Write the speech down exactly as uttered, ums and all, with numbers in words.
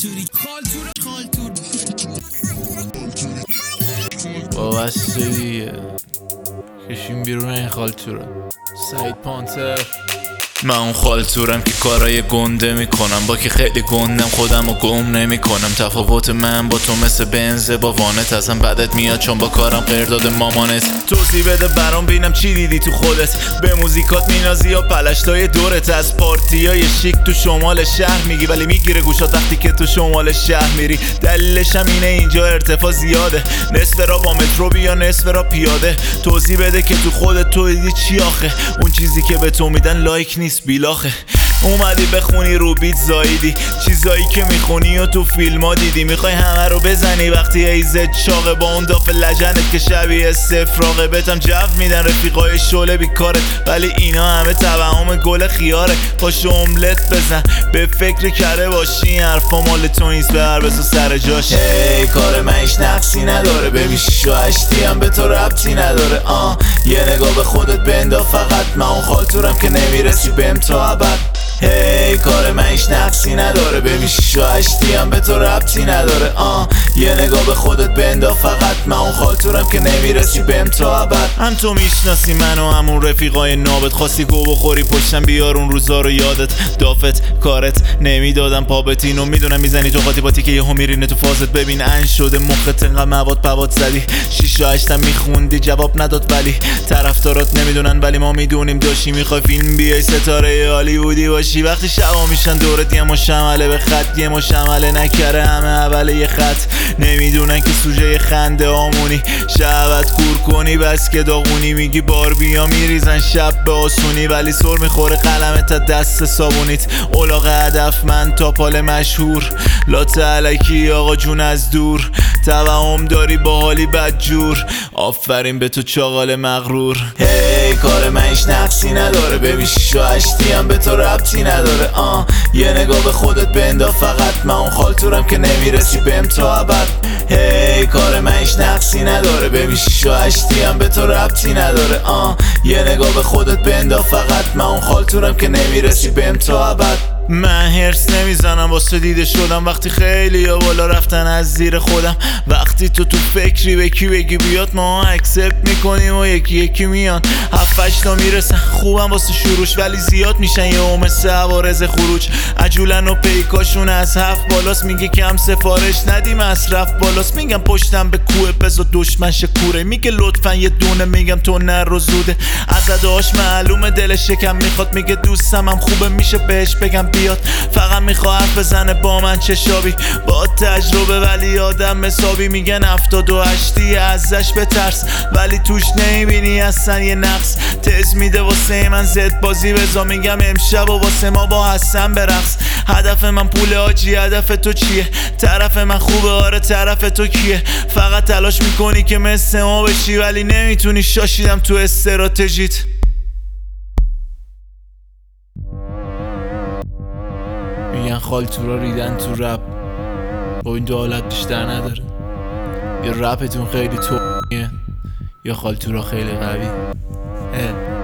خالتوری خالتور خالتور با بسته دیگه کشیم بیرون این خالتوره. سعید پانتر. من اون خالتورم که کارای گنده میکنم، با که خیلی گندم خودم رو گم نمیکنم. تفاوت من با تو مثل بنز با وانت، ازم بدت میاد چون با کارم قرارداد مامانت. توضیح بده برام بینم چی دیدی تو خودت، به موزیکات مینازی یا پلشتای دورت. از پارتیای شیک تو شمال شهر میگی ولی میگیره گوشات وقتی که تو شمال شهر میری. دلیلش هم اینه اینجا ارتفاع زیاده، نصف را با مترو بیا نصف را پیاده. توضیح بده که تو خودت تو دیدی چی آخه، اون چیزی که به تو میدن لایک نیست بیلاخه. اومدی بخونی رو بیت زایدی، چیزایی که میخونی و تو فیلم ها دیدی. میخوای همه رو بزنی وقتی ایزت چاقه، با اون داف لجنت که شبیه سفراغه. بهتم جو میدن رفیقای شله بیکارت، ولی اینا همه توهم گل خیاره. پاشو املت بزن به فکر کره باشی، حرفا مال تو نیست به هر بسو سر جاش. هی کار من هیچ نقصی نداره، ببین شیشو هشتی هم به تو ربطی نداره. آه یه نگاه به خودت بندا فقط، من اون خالتورم که نمیرسی بهم تا ابد. هی کار من هیچ نقصی نداره، ببین شیشو هشتی هم به تو ربطی نداره. آه یه نگاه به خودت بندا فقط، من اون خالتورم که نمیرسی بهم تا ابد. هم تو میشناسی منو همون رفیقای نابت، خواستی گو بخوری پشتم بیار اون روزا رو یادت. دافت کارت نمیدادم پابتین و میدونم میزنی تو قاطی باتی که یهو میرینه تو فازت. ببین ان شده مخت انقدر مواد پواد زدی، شیشو هشتم میخوندی جواب نداد ولی طرفدارات نمیدونن ولی ما میدونیم. داشتی میخوای فیلم بیای ستاره هالیوودی باشی، وقتی شبا میشن دورت یه مشمله به خط، یه مشمله نکره همه اول یه خط. نمیدونن که سوژه خنده آمونی، شبت کور کنی بس که داغونی. میگی بار بیا میریزن شب به آسونی، ولی سر میخوره قلمت تا دست صابونیت. اولاغ هدف من تا پال مشهور، لات علکی آقا جون از دور. توهم داری با حالی بدجور، آفرین به تو چاقال مغرور. هی کار من هیچ نقصی نداره، ببین شیشو هشتی هم به تو ربطی نداره. آه یه نگاه به خودت بندا فقط، من اون خالتورم که نمیرسی بهم تا ابد. هی کار من هیچ نقصی نداره، ببین شیشو هشتی هم به تو ربطی نداره. آه یه نگاه به خودت بندا فقط، من اون خالتورم که نمیرسی بهم تا ابد. من هرس نمیزنم واسه دیده شدم، وقتی خیلی یا بالا رفتن از زیر خودم. وقتی تو تو فکری به کی بگی بیاد، ما اکسپت میکنیم و یکی یکی میان. هفت تا میرسن خوبم واسه شروش، ولی زیاد میشن یه اوم سه عوارض خروج. عجولن و پیکاشون از هفت بالاست، میگه کم سفارش ندی مصرف بالاست. میگم پشتم به کوه بزا دشمن شکوره، میگه لطفا یه دونه، میگم تو نر رو زوده. از اداش معلومه دلش شکم میخواد، میگه دوستم هم خوبه میشه بهش بگم بیاد. فقط میخواه حرف بزنه با من چشابی، با تجربه ولی آدم حسابی. میگن هفتاد و هشتی ازش بترس، ولی توش نمیبینی اصلا یه نقص. تز میده واسه من زد بازی بزا، میگم امشب و واسه ما با حسن برقص. هدف من پول آجی، هدف تو چیه؟ طرف من خوبه آره طرف تو کیه؟ فقط تلاش میکنی که مثل ما بشی ولی نمیتونی، شاشیدم تو استراتژیت. میگن خالتورا ریدن تو رپ، با این دو حالت بیشتر نداره. یا رپتون خیلی تویه یا خالتورا خیلی قوی.